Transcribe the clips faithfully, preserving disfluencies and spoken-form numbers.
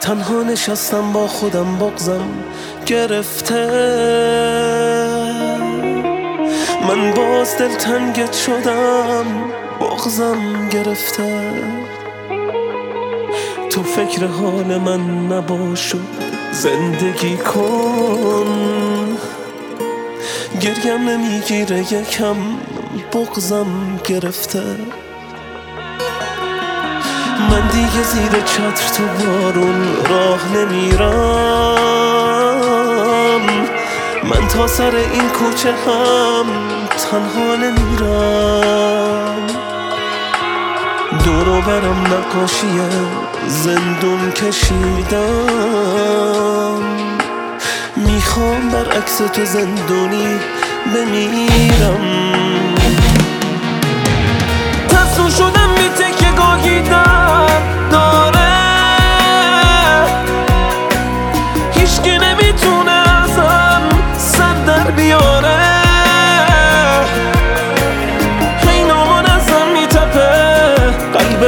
تنها نشستم با خودم بغضم گرفته، من باز دلتنگت شدم بغضم گرفته. تو فکر حال من نباش و زندگی کن، گریم نمیگیره یکم بغضم گرفته. من دیگه زیر چتر تو بارون راه نمیرم، من تا سر این کوچه هم تنها نمیرم. دورو برم نقاشی زندون کشیدم، میخوام برعکس تو زندونی بمیرم. تسلیم شدم بی تکه گاهی در داره، هیچکی نمیتونه ازم سر در بیاره. هی نامان ازم میتپه قلب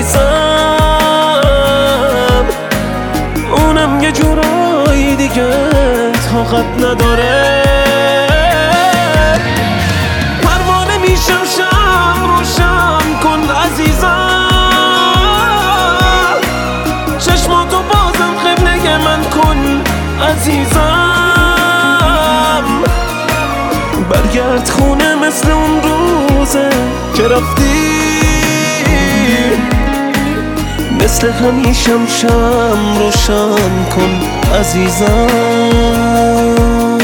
مریضم، اونم یه جورایی دیگه طاقت نداره. پروانه میشم شم روشن کن عزیزم، چشماتو بازم قبله من کن عزیزم. برگرد خونه مثل اون روزه که رفتی، مثل همیشم شم روشن کن عزیزم.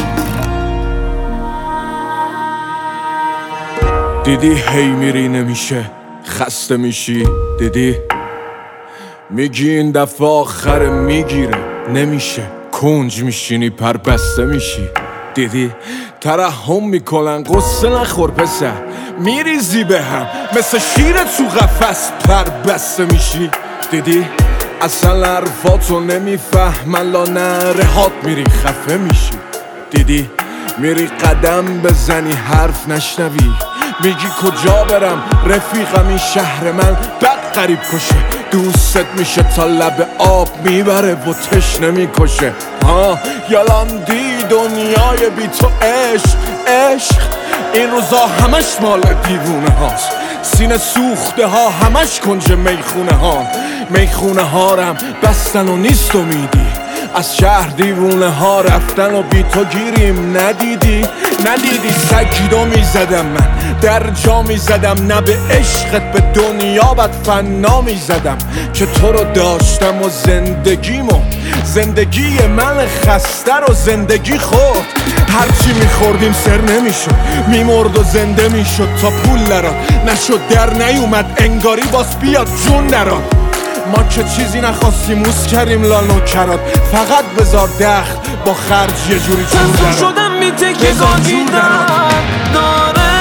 دیدی هی میری نمیشه خسته میشی، دیدی میگی این دفعه آخر میگیره نمیشه، کنج میشینی پر بسته میشی. دیدی ترحم میکنن قصه نخور پسر، میریزی به هم مثل شیر تو قفس پر بسته میشی. دیدی اصلا حرفاتو نمیفهمن لا نرهات میری خفه میشی. دیدی میری قدم بزنی حرف نشنوی، میگی کجا برم رفیقم این شهر من بد قریب کشه، دوست میشه تا لب آب میبره و تشنه میکشه. ها یالان دی دنیای بی تو عشق عشق، این روزا همش مال دیوونه هاست، سینه سوخته ها همش کنج میخونه ها. میخونه ها رم بستن و نیست امیدی، از شهر دیوونه ها رفتن و بی تو گیریم. ندیدی ندیدی سگیدو میزدم من در جا میزدم، نه به عشقت به دنیا بد فنا میزدم که تو رو داشتم و زندگیمو زندگی من خسته رو زندگی خورد. هرچی میخوردیم سر نمیشد، میمرد و زنده میشد تا پول نراد نشد در نیومد انگاری باز بیاد جون نراد. ما که چیزی نخواستیم موس کردیم لالو کرد، فقط بذار دخل با خرج یه جوری چون دراد. تسلیم شدم بی تکه گاهی در داره،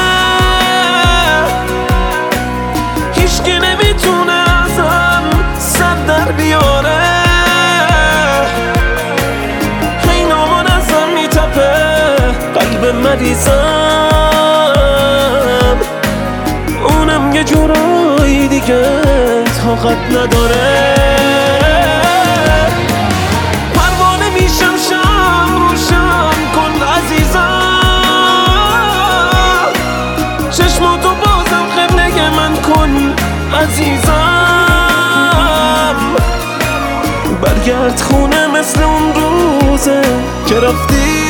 هیچکی نمیتونه ازم سر در بیاره. هی نامان ازم میتپه قلب مریضم، اونم یه جورایی دیگه طاقت نداره. پروانه میشم شم روشن کن عزیزم، چشماتو بازم قبله من کن عزیزم. برگرد خونه مثل اون روزه که رفتی،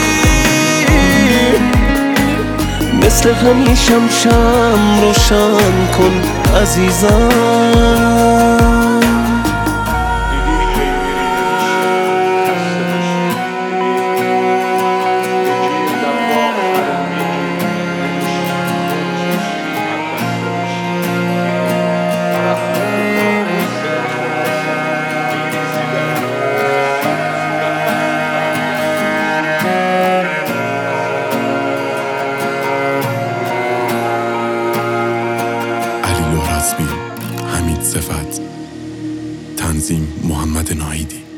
مثل همیشم شم روشن کن عزیزم. حمید صفت، تنظیم محمد ناهیدی.